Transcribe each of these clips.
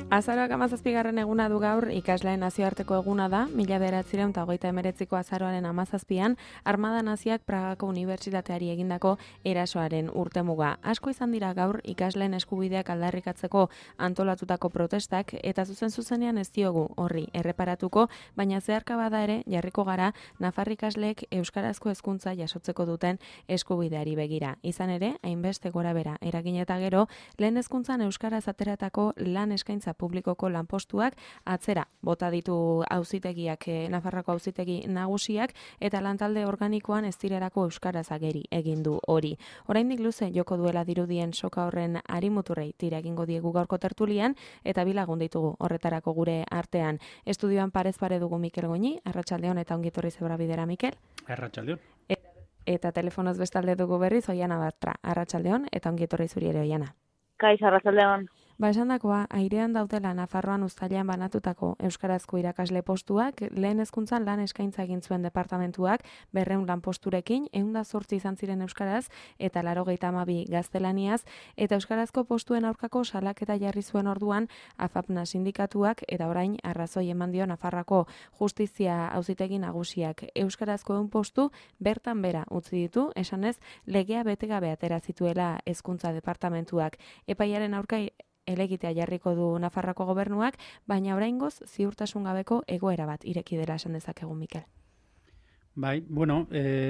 Azaroak 17. eguna du gaur, ikasleen nazioarteko eguna da, 1929ko azaroaren 17an, Armada Naziak Pragako Unibertsitateari egindako erasoaren urtemuga. Asko izan dira gaur ikasleen eskubideak aldarrikatzeko antolatutako protestak, eta zuzenean ez diogu horri erreparatuko, baina zeharka bada ere jarriko gara nafar ikasleek euskarazko hezkuntza jasotzeko duten eskubideari begira. Izan ere, hainbeste gorabehera eragin eta gero, lehen hezkuntzan euskaraz ateratako lan eskaintza publikoko lanpostuak atzera bota ditu auzitegiak, Nafarroako auzitegi nagusiak, eta lantalde organikoan ez direlako euskaraz ageri egin du hori. Oraindik luze joko duela dirudien soka horren arimuturrei tira egingo diegu gaurko tertulian, eta bi lagun ditugu horretarako gure artean. Estudioan parez pare dugu Mikel Goñi, arratsaldeon eta ongi etorri Zebrabidera, Mikel. Arratsaldeon. Eta telefonoz bestalde dugu berriz Oiana Bartra, arratsaldeon eta ongi etorri zuri ere, Oiana. Kaixo, arratsaldeon. Esandakoa, airean daudela Nafarroan uztailean banatutako euskarazko irakasle postuak, lehen hezkuntzan lan eskaintza egin zuen departamentuak 200 lanposturekin, 108 izan ziren euskaraz eta 92 gaztelaniaz, eta euskarazko postuen aurkako salaketa jarri zuen orduan AFAPNA sindikatuak, eta orain arrazoi eman dio Nafarroako Justizia Auzitegi Nagusiak. Euskarazko 100 postu bertan bera utzi ditu, esanez legea betegabe atera zituela hezkuntza departamentuak. Epaiaren aurka elegitea jarriko du Nafarroako gobernuak, baina oraingoz ziurtasun gabeko egoera bat ireki dela esan dezakegu, Mikel. Bai, bueno,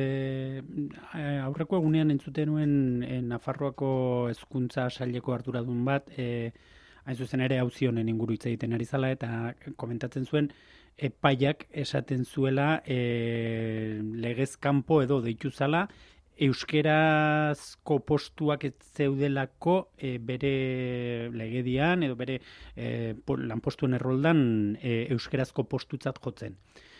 aurreko egunean entzuten nuen Nafarroako hezkuntza saileko arduradun bat, hain zuzen ere auzi honen inguru hitz egiten ari zala, eta komentatzen zuen epaiak esaten zuela legez kanpo edo deitu zala, euskerazko postuak ez zeudelako bere legedian edo bere lanpostuen erroldan euskerazko postutzat jotzen.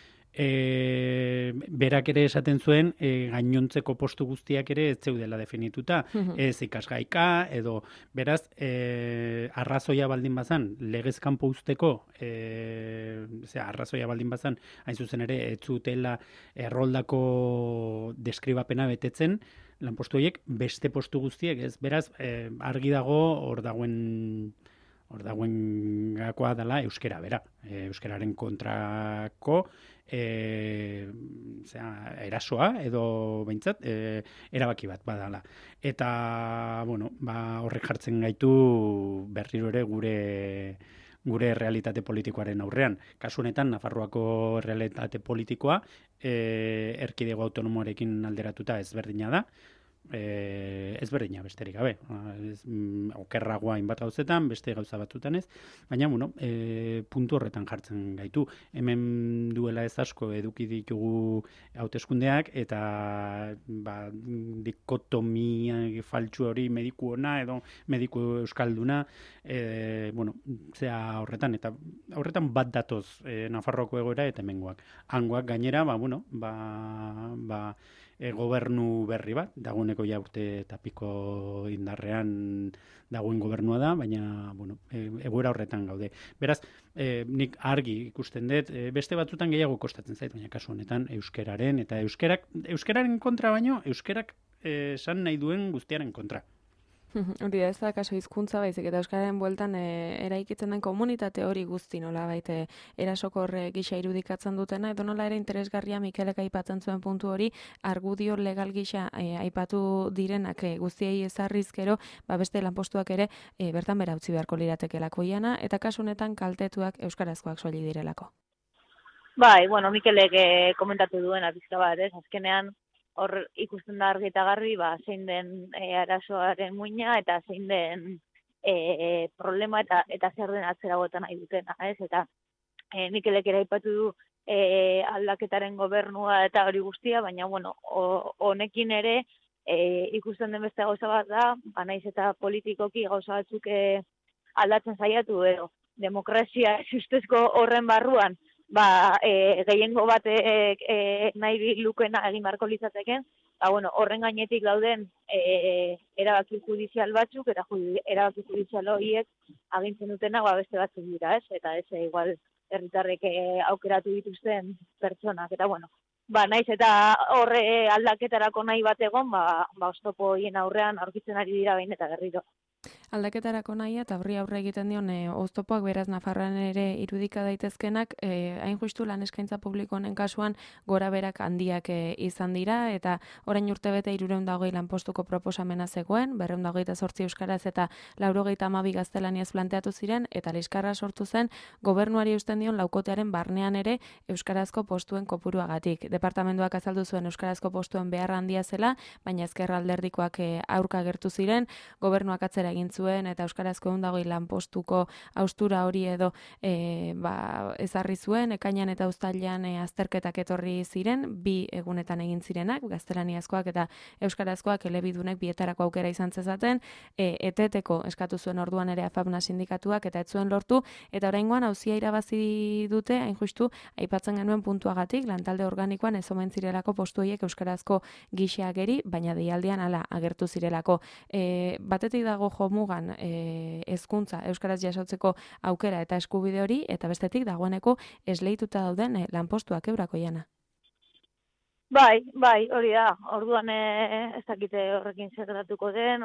Berak ere esaten zuen gainontzeko postu guztiak ere ez zeudela definituta, ez ikasgaika edo beraz arrazoia baldin bazan legez kanpo uzteko arrazoia baldin bazan hain zuzen ere ez zutela erroldako deskribapena betetzen lanpostu horiek beste postu guztiek ez, beraz argi dago hor dagoen gakoa dela euskera bera, euskeraren kontrako erasoa edo behintzat erabaki bat badala. Eta bueno, horrek jartzen gaitu berriro ere gure realitate politikoaren aurrean. Kasu honetan Nafarroako realitate politikoa erkidego autonomoarekin alderatuta ezberdina da. Ezberdina besterik gabe, okerragoa hainbat gauzetan, beste gauza batutan ez, baina bueno, puntu horretan jartzen gaitu. Hemen duela ez asko eduki ditugu hauteskundeak eta dikotomia faltsu hori mediku ona edo mediku euskalduna, horretan bat datoz Nafarroako egoera eta hemengoak. Hangoak gainera, gobernu berri bat, dagoeneko ja urte eta piko indarrean dagoen gobernua da, baina egoera horretan gaude. Beraz, nik argi ikusten dut, beste batzutan gehiago kostatzen zait, baina kasu honetan euskeraren, eta euskeraren kontra baino, euskerak esan nahi duen guztiaren kontra. Hori da, ez da kaso hizkuntza baizik eta euskararen bueltan eraikitzen den komunitate hori guzti nola baite erasokor gisa irudikatzen dutena, edo nola ere interesgarria Mikelek aipatzen zuen puntu hori, argudio legal gisa aipatu direnak guztiei ezarrizkero, beste lanpostuak ere bertan bera utzi beharko liratekelako Oiana, eta kasu honetan kaltetuak euskarazkoak soilik direlako. Bai, Mikelek komentatu duena pizka bat, ez? Azkenean hor ikusten da argi eta garbi, zein den arazoaren muina eta zein den problema eta zer den atzera bota nahi dutena, ez? Eta Mikelek ere aipatu du aldaketaren gobernua eta hori guztia, baina honekin ere ikusten den beste gauza bat da, naiz eta politikoki gauza batzuk aldatzen saiatu edo demokrazia ustezko horren barruan gehiengo batek nahi lukena egin beharko litzateken, horren gainetik dauden erabaki judizial batzuk, eta erabaki judizial horiek agintzen dutena beste batzuk dira, ez? Eta ez igual herritarrek aukeratu dituzten pertsonak, eta naiz eta horre aldaketarako nahi bat egon, oztopo horien aurrean aurkitzen ari dira behin eta berriro. Aldaketarako nahia eta horri aurre egiten dion oztopoak beraz Nafarroan ere irudika daitezkenak, hain justu lan eskaintza publiko honen kasuan gora berak handiak izan dira eta orain urtebete 320 lanpostuko proposamena zegoen, 228 euskaraz eta 92 gaztelaniaz planteatu ziren eta liskarra sortu zen gobernuari eusten dion laukotearen barnean ere euskarazko postuen kopuruagatik. Departamentuak azaldu zuen euskarazko postuen beharra handia zela, baina ezker alderdikoak aurka agertu ziren, gobernuak atzera egin zuen eta euskarazko 120 lanpostuko haustura hori edo ezarri zuen, ekainean eta uztailean azterketak etorri ziren, 2 egunetan egin zirenak, gaztelaniazkoak eta euskarazkoak elebidunek bietarako aukera izan zezaten, eteteko eskatu zuen orduan ere AFAPNA sindikatuak eta ez zuen lortu, eta oraingoan auzia irabazi dute, hain justu, aipatzen genuen puntuagatik, lantalde organikoan ez omen zirelako postu horiek euskarazko gisa ageri, baina deialdian hala agertu zirelako. Batetik dago jomugan hezkuntza euskaraz jasotzeko aukera eta eskubide hori, eta bestetik dagoeneko esleituta dauden lanpostuak eurako Jana. Bai, hori da. Orduan ez dakite horrekin zertatuko den,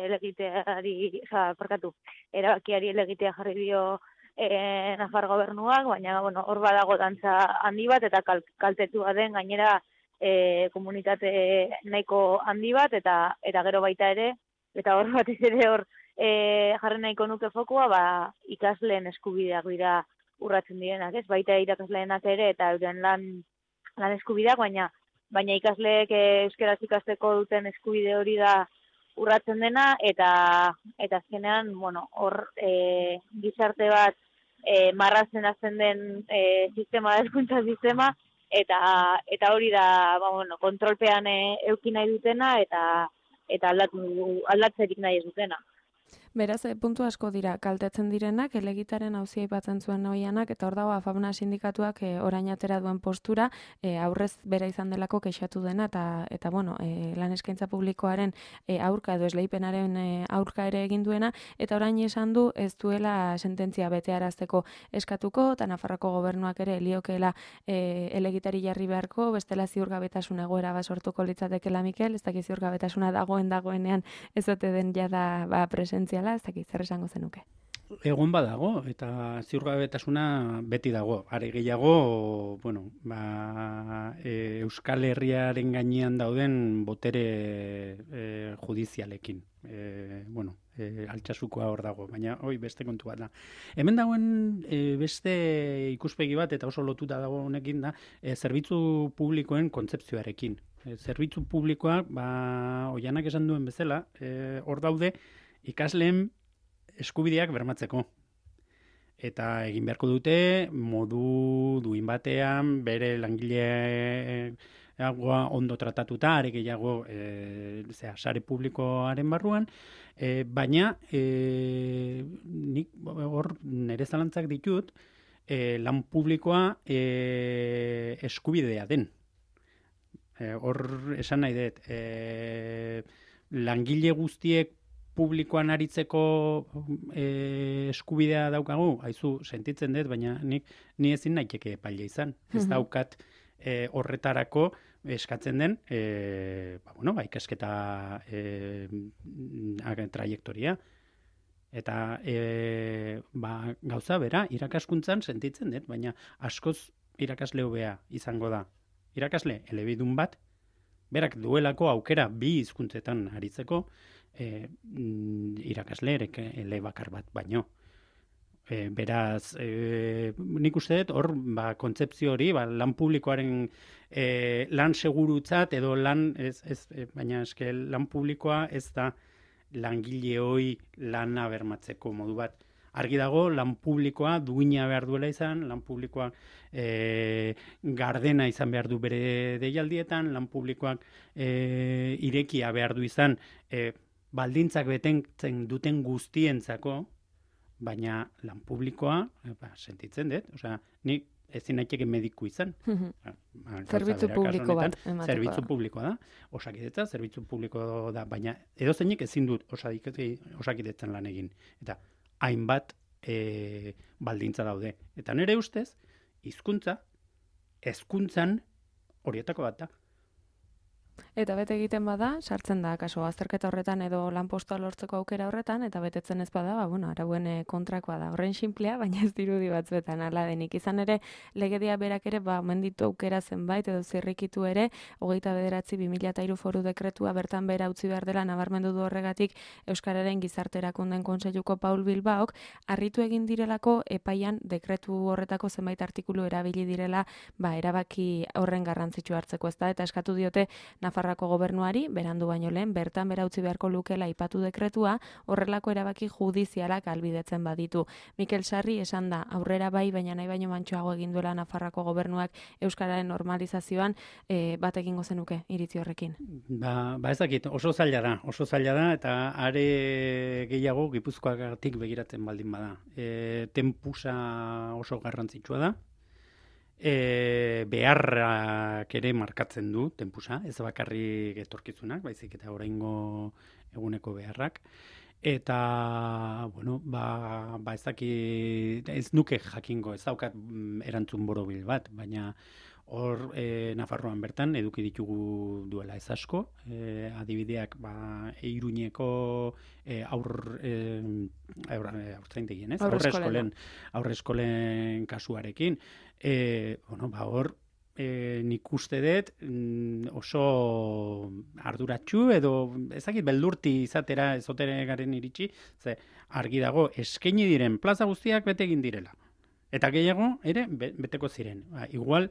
erabakiari elegitea jarri dio Nafar gobernuak, baina hor badago dantza handi bat eta kaltetua den gainera komunitate nahiko handi bat eta gero baita ere, eta hor batez ere hor jarri nahiko nuke fokua, ikasleen eskubideak dira urratzen direnak, ez? Baita irakasleenak ere eta euren lan eskubideak, baina ikasleek euskaraz ikasteko duten eskubide hori da urratzen dena, eta azkenean, hor gizarte bat marrazen azten den sistema, hezkuntza sistema, eta hori da, kontrolpean euki nahi dutena, eta aldatzerik nahi ez dutena. Beraz, puntu asko dira kaltetzen direnak, elegitaren auzia aipatzen zuen Oianak, eta hor dago AFAPNA sindikatuak orain atera duen postura, aurrez bera izan delako kexatu dena, eta lan eskaintza publikoaren aurka edo esleipenaren aurka ere egin duena, eta orain esan du ez duela sententzia betearazteko eskatuko, eta Nafarroko gobernuak ere heliokeela elegitari jarri beharko, bestela ziurgabetasun egoera sortuko litzatekeela Mikel, ez dakiz ziurgabetasuna dagoenean ez ote den jada presentzia ez dakit, zer esango zenuke? Egon badago, eta ziurgabetasuna beti dago. Are gehiago, Euskal Herriaren gainean dauden botere judizialekin. Altsasukoa hor dago, baina beste kontu bat da. Hemen dagoen beste ikuspegi bat, eta oso lotuta dago honekin da, zerbitzu publikoen kontzepzioarekin. Zerbitzu publikoak, Oianak esan duen bezala, hor daude, ikasleen eskubideak bermatzeko. Eta egin beharko dute, modu duin batean, bere langileagoa ondo tratatuta, are gehiago sare publikoaren barruan, baina nik hor nire zalantzak ditut, lan publikoa eskubidea den. Hor esan nahi dut, langile guztiek publikoan aritzeko eskubidea daukagu, haizu sentitzen dut, baina ni ezin naiteke epaile izan. Ez daukat horretarako eskatzen den ikasketa trajektoria. Eta gauza bera, irakaskuntzan sentitzen dut, baina askoz irakasle hobea izango da. Irakasle elebidun bat, berak duelako aukera 2 hizkuntzetan aritzeko, irakasle elebakar bat baino. Beraz, nik uste dut, hor, kontzepzio hori, lan publikoaren lan segurutzat, edo baina eske lan publikoa ez da langile hoi lana bermatzeko modu bat. Argi dago, lan publikoa duina behar duela izan, lan publikoa gardena izan behar du bere deialdietan, lan publikoak irekia behar du izan, baldintzak betetzen duten guztientzako, baina lan publikoa, sentitzen dut, nik ezin naiteke mediku izan. Zerbitzu publiko bat. Zerbitzu publikoa da, Osakidetza, zerbitzu publiko da, baina edozeinek ezin dut Osakidetzan lan egin. Eta hainbat baldintza daude. Eta nire ustez, hezkuntzan horietako bat da. Eta bete egiten bada, sartzen da, kaso, azterketa horretan edo lanpostua lortzeko aukera horretan, eta betetzen ez bada, arauen kontrakoa da. Horren sinplea, baina ez dirudi batzuetan, ala denik. Izan ere, legedia berak ere, menditu aukera zenbait, edo zirrikitu ere, 29/2003 foru dekretua bertan behera utzi behar dela, nabarmendu du horregatik, Euskararen Gizarterakunden Kontseiluko Paul Bilbaok, harritu egin direlako epaian dekretu horretako zenbait artikulu erabili direla, erabaki horren garrantzitsu hartzeko, ez da, eta eskatu diote Nafarroako gobernuari, berandu baino lehen, bertan bera utzi beharko lukela aipatu dekretua, horrelako erabaki judizialak albidetzen baditu. Mikel Sarri esan da, aurrera bai, baina nahi baino mantsoago egin duela Nafarroako gobernuak Euskararen normalizazioan, bat egingo zenuke iritzi horrekin. Ez dakit, oso zaila da, eta are gehiago Gipuzkoagatik begiratzen baldin bada. Tempusa oso garrantzitsua da, beharrak ere markatzen du tempusa, ez bakarrik etorkizunak, baizik eta oraingo eguneko beharrak. Eta, ez nuke jakingo, ez daukat erantzun borobil bat, baina hor Nafarroan bertan eduki ditugu duela ez asko, adibideak Iruñeko aurtzaintegien, ez? Aurreskolen kasuarekin. Hor, nik uste dut oso arduratsu edo ezakit beldurti izatera ezotere garen iritsi, ze argi dago eskaini diren plaza guztiak bete egin direla. Eta gehiago ere beteko ziren. Igual,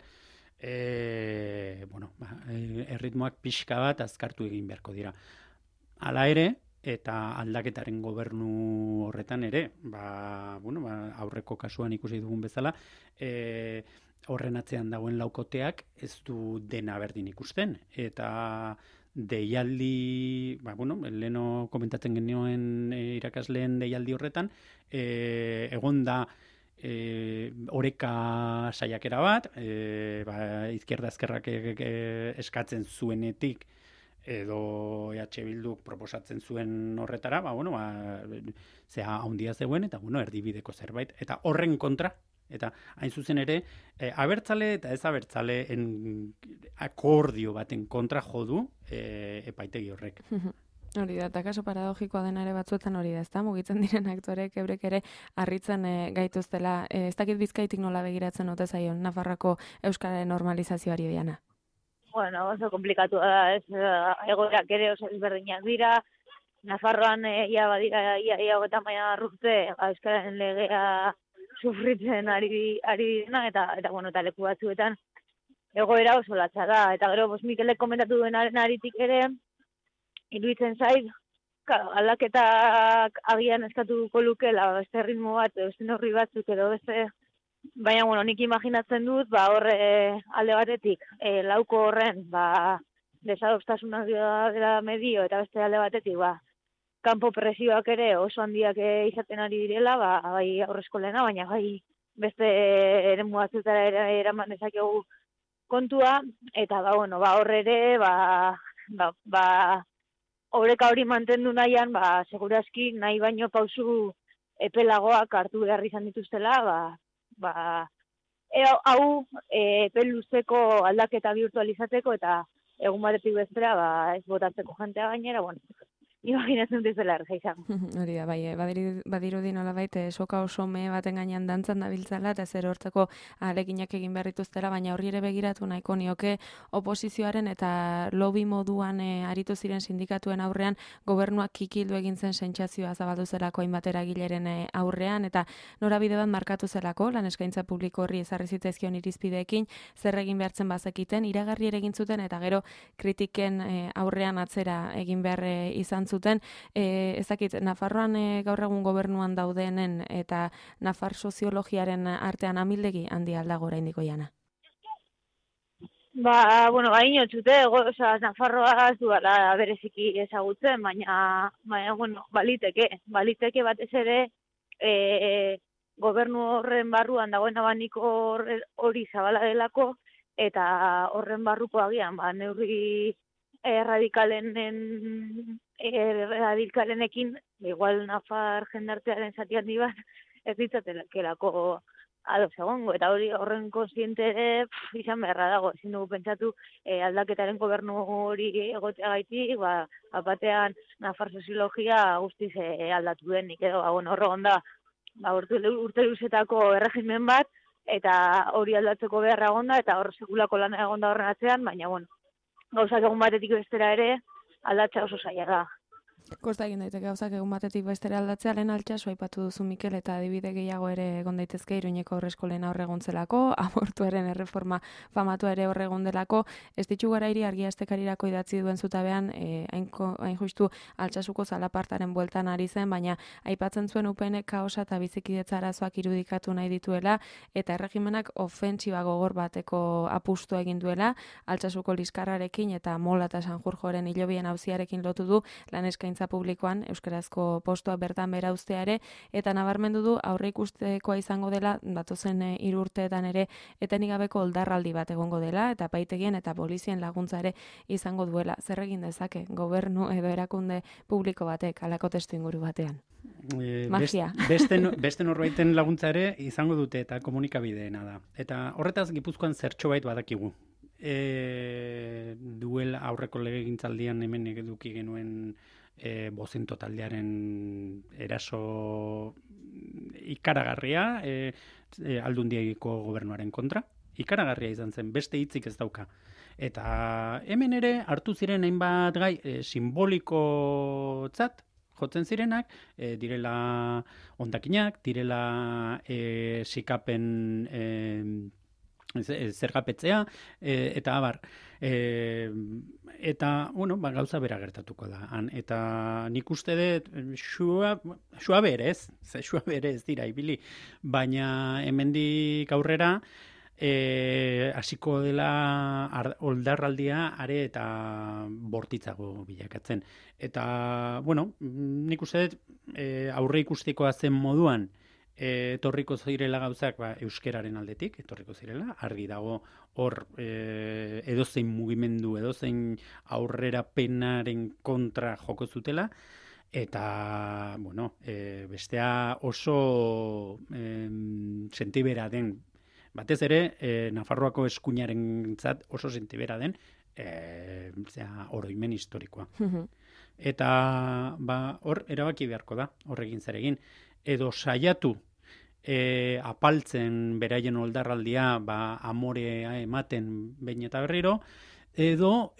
erritmoak pixka bat azkartu egin beharko dira. Hala ere, eta aldaketaren gobernu horretan ere, aurreko kasuan ikusi dugun bezala, horren atzean dagoen laukoteak ez du dena berdin ikusten. Eta deialdi, leheno komentatzen genioen irakasleen deialdi horretan, egon da oreka saiakera bat, izquierda ezkerrak eskatzen zuenetik, edo EH Bilduk proposatzen zuen horretara, zea handia zegoen, eta erdibideko zerbait, eta horren kontra, eta hain zuzen ere, abertzale eta ez abertzale akordio baten kontra jodu epaitegi horrek. Hori da, eta kaso paradogikoa dena ere batzuetan hori da, ezta? Mugitzen diren aktorek eurek ere harritzen gaituztela. Ez dakit Bizkaitik nola begiratzen ote zaion Nafarroako euskararen normalizazioari Diana? Oso komplikatu da, ez egoerak ere oso ezberdinak dira. Nafarroan ia badira ia 30 urte euskararen legea sufritzen ari direna eta leku batzuetan egoera oso latza da. Eta gero Mikelek komentatu duenaren aritik ere, iruditzen zait, aldaketak agian eskatuko lukela, beste ritmo bat, beste neurri batzuk edo beste, baina nik imaginatzen dut, horre alde batetik, lauko horren, desadostasunak dela medio, eta beste alde batetik, kanpo presioak ere oso handiak izaten ari direla, bai aurreskolena, baina bai beste eremu batzutara eraman dezakegu kontua, eta horre ere, oreka hori mantendu nahian, segurazki nahi baino pausu epelagoak hartu behar izan dituztela, hau epe luzeko aldaketa virtualizateko eta egun batetik bestera ez botatzeko jentea gainera, imaginatzen dizela ergeizan. Hori da, bai, badirudi nolabait soka oso mehe baten gainean dantzan dabiltzala eta zer hortzeko ahaleginak egin behar dituztela, baina horri ere begiratu nahiko nioke oposizioaren eta lobby moduan aritu ziren sindikatuen aurrean gobernuak kikildu egin zen sentsazioa zabaldu zelako hainbat eragileren aurrean eta norabide bat markatu zelako lan eskaintza publiko horri ezarri zitzaizkion irizpideekin zer egin behartzen bazekiten iragarri ere egin zuten eta gero kritiken aurrean atzera egin behar izan zuten, ezakit, Nafarroan gaur egun gobernuan daudenen eta Nafar soziologiaren artean amildegi handi aldago oraindik Jana? Inotxute, Nafarroa ez duela bereziki ezagutzen, baina baliteke batez ere gobernu horren barruan dagoen abaniko hori zabala delako, eta horren barruko agian, neurri radikalenekin, igual Nafar jendartearen zati handi bat, ez ditzatelako ados egongo, eta hori horren kontziente ere izan beharra dago, ezin dugu pentsatu aldaketaren gobernu hori egoteagaitik, batean nafar soziologia guztiz aldatu denik, edo, horregon da, urte luzetako erregimen bat, eta hori aldatzeko beharra egonda, eta hor sekulako lana egonda horren atzean, baina, gauzak egun batetik bestera ere, aldatzea oso zaila da. Kosta egin daiteke gauzak egun batetik bestera aldatzea, lehen altxasu aipatu duzu Mikel, eta adibide gehiago ere egon daitezke Iruñeko haurreskolen aurregontzelako, abortuaren erreforma famatua ere horregon delako, ez ditu garairi argiaztekarirako idatzi duen zutabean, hain justu altxasuko zalapartaren bueltan ari zen, baina aipatzen zuen UPN kaosa eta bizikidetza arazoak irudikatu nahi dituela, eta erregimenak ofentsiba gogor bateko apustua egin duela, altxasuko liskarrarekin eta Mola eta Sanjurjoren hilobien auziarekin lotu du lan eskaintza publikoan euskarazko postua bertan bera uztea ere, eta nabarmendu du aurre ikustekoa izango dela, datozen 3 urteetan ere etenik gabeko oldarraldi bat egongo dela, eta paitegien eta polizien laguntza ere izango duela. Zer egin dezake gobernu edo erakunde publiko batek halako testu inguru batean? Magia. Beste norbaiten laguntza ere izango dute eta komunikabideena da. Eta horretaz Gipuzkoan zertxobait badakigu. Duel aurreko legegintzaldian hemen eduki genuen Bozento taldearen eraso ikaragarria Aldundiako gobernuaren kontra. Ikaragarria izan zen, beste hitzik ez dauka. Eta hemen ere hartu ziren hainbat gai simbolikotzat jotzen zirenak, direla hondakinak, direla sikapen zergapetzea, eta abar. Eta, gauza bera gertatuko da. Eta nik uste dut, xua berez dira ibili, baina hemendik aurrera, hasiko dela oldarraldia are eta bortitzago bilakatzen. Eta, nik uste dut, aurre ikustikoa zen moduan, etorriko zirela gauzak euskeraren aldetik, etorriko zirela, argi dago hor edozein mugimendu, edozein aurrera penaren kontra joko zutela, eta, bestea oso sentibera den, batez ere, Nafarroako eskuinaren zat oso sentibera den, oroimen historikoa. Eta, hor, erabaki beharko da, horrekin zer egin, edo saiatu apaltzen beraien oldarraldia amorea ematen behin eta berriro, edo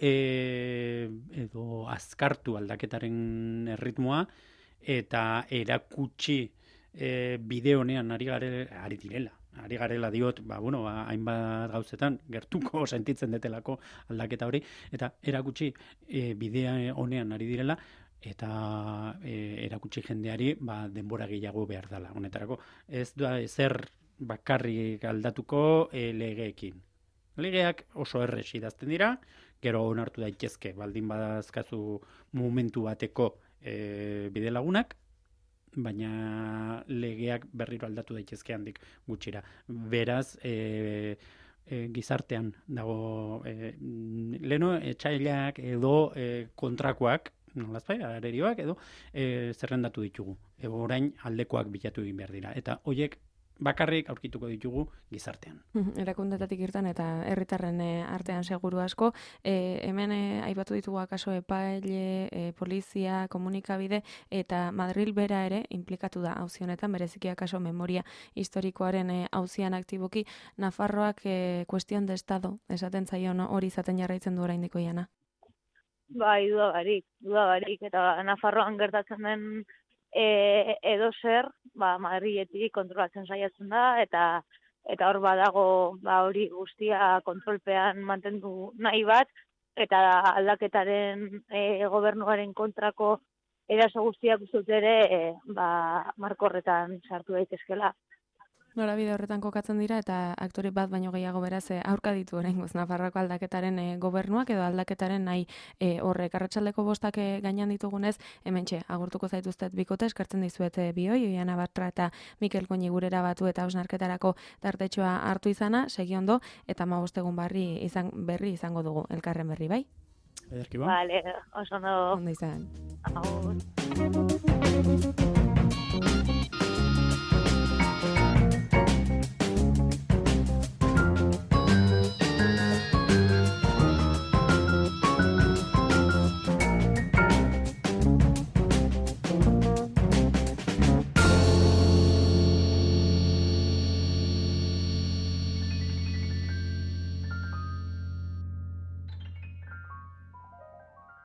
azkartu aldaketaren erritmoa eta erakutsi bide honean ari direla. Ari garela diot, hainbat gauzetan gertuko sentitzen detelako aldaketa hori, eta erakutsi bide honean ari direla, eta erakutsi jendeari denbora gehiago behar dela. Honetarako ez da ezer bakarrik aldatuko legeekin. Legeak oso errez idazten dira, gero onartu daitezke baldin badazkazu momentu bateko bide lagunak, baina legeak berriro aldatu daitezke handik gutxira. Beraz, gizartean dago leno etxailak edo kontrakoak, nolazpai, arerioak edo zerrendatu ditugu. Orain aldekoak bilatu egin behar dira. Eta horiek bakarrik aurkituko ditugu gizartean. Erakundetatik irten eta herritarren artean seguru asko. Hemen aipatu ditugu akaso epaile, polizia, komunikabide eta Madril bera ere implikatu da auzi honetan, bereziki akaso memoria historikoaren auzian aktiboki. Nafarroak kuestion de estado esaten zaion hori izaten jarraitzen du oraindiko Iana. Bai, dudabarik, eta Nafarroan gertatzen den edo zer, Madriletik kontrolatzen saiatzen da, eta hor badago hori guztia kontrolpean mantendu nahi bat, eta aldaketaren gobernuaren kontrako eraso guztiak uzut ere marko horretan sartu daitezkela. Norabide horretan kokatzen dira eta aktore bat baino gehiago beraz aurka ditu oraingoz Nafarroako aldaketaren gobernuak edo aldaketaren nahi horrek. Arratsaldeko 5 gainean ditugunez, hementxe agurtuko zaituztet bikote, eskertzen dizuet bioi, Iana Bartra eta Mikel Goñi gurera batu eta hausnarketarako tartetxoa hartu izana, segi ondo, eta 15 egun berri izango dugu elkarren berri, bai? Vale, oso ondo. Ondo izan. Agur.